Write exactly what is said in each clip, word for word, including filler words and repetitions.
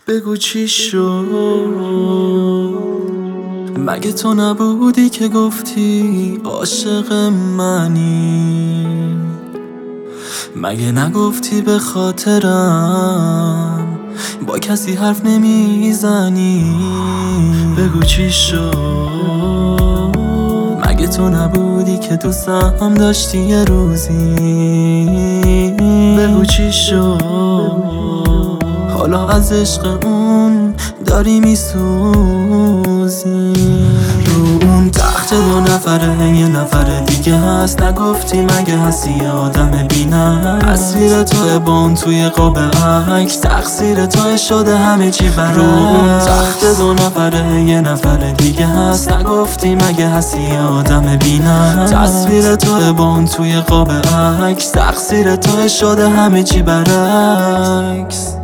بگو چی شد؟ مگه تو نبودی که گفتی عاشق منی؟ مگه نگفتی به خاطرم با کسی حرف نمیزنی؟ بگو چی شد؟ مگه تو نبودی که دوستم داشتی یه روزی؟ بگو چی شد؟ حالا از عشق اون داری میسوزی. رو اون تخت دو نفره یه نفر دیگه هست، نگفتی مگه هستی یه آدم بینم؟ تصویر توه با اون توی قاب عکس، تقصیر توه شده همه چی برعکس. رو اون تخت دو نفره یه نفر دیگه هست، نگفتی مگه هستی یه آدم بینم؟ تصویر توه با اون توی قاب عکس، تقصیر توه شده همه چی برعکس.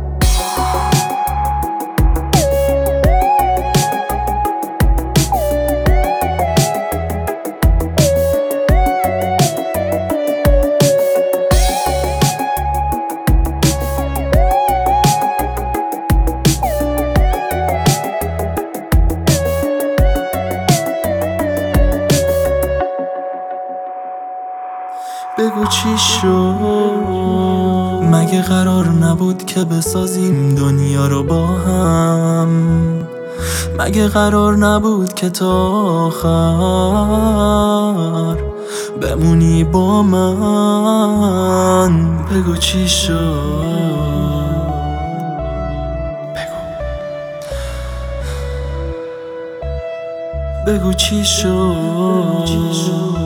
بگو چی شد؟ مگه قرار نبود که بسازیم دنیا رو با هم؟ مگه قرار نبود که تا آخر بمونی با من؟ بگو چی شد؟ بگو بگو چی شد؟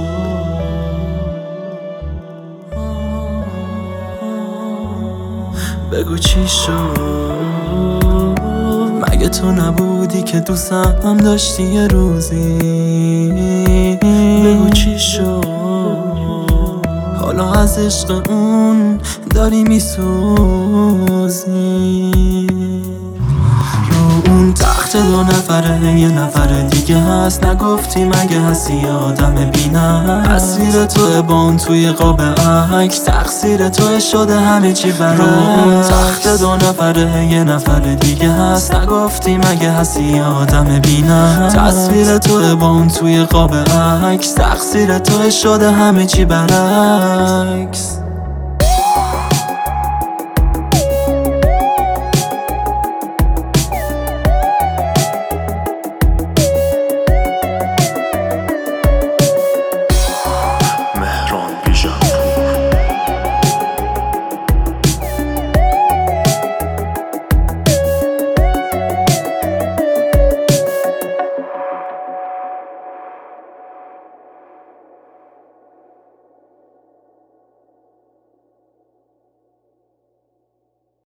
بگو چی شد؟ مگه تو نبودی که دوستم داشتی یه روزی؟ بگو چی شد؟ حالا از عشق اون داری میسوزی. رو اون تخت دو نفره یه نفر دیگه هست، نگفتی مگه هستی یه آدم بینم؟ تصویر توه با اون توی قاب عکس، تقصیر توه شده همه چی برعکس. رو اون تخت دو نفره یه نفر دیگه هست، نگفتی مگه هستی یه آدم بینم؟ تصویر توه با اون توی قاب عکس، تقصیر توه شده همه چی برعکس.